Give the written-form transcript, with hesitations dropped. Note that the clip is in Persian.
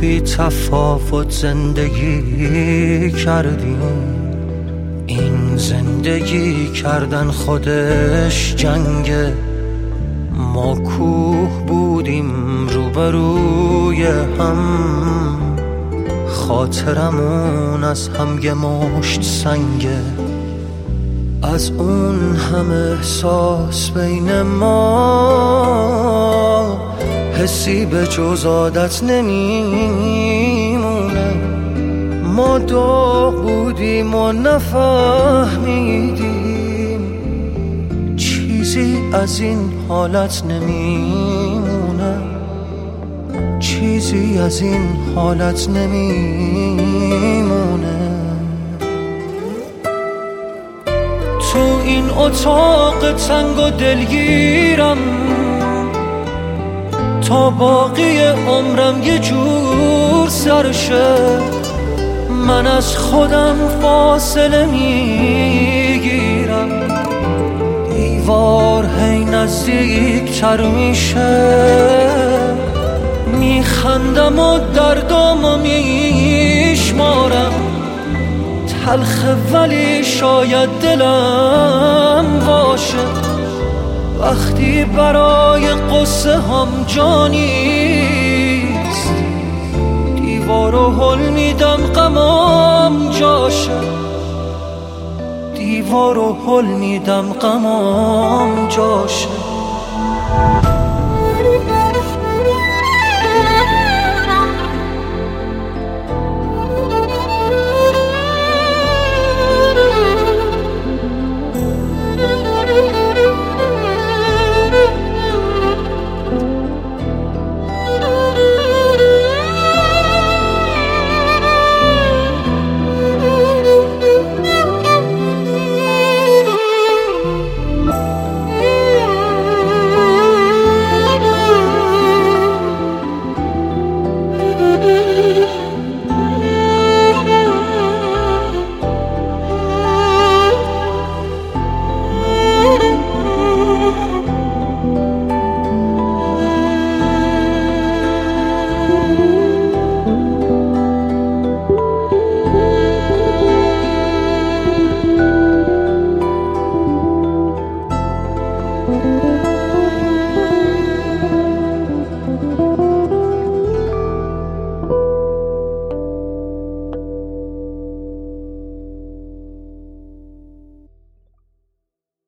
بی تفاوت زندگی کردیم. این زندگی کردن خودش جنگه. ما کوه بودیم روبروی هم، خاطرمون از هم یه مشت سنگه. از اون همه احساس بین ما حسی به جز عادت نمیمونه. ما داغ بودیم و نفهمیدیم چیزی از این حالت نمیمونه. چیزی از این حالت نمیمونه. تو این اتاق تنگ و دلگیرم تا باقی عمرم یه جور سرشه. من از خودم فاصله میگیرم، دیوار هی نزدیکتر میشه. میخندم و دردامو میشمارم، تلخه ولی شاید دلم باشه. وقتی برای قصه هم جا نیست، دیوارو هل میدم غمام جاشه. دیوارو هل میدم غمام جاشه.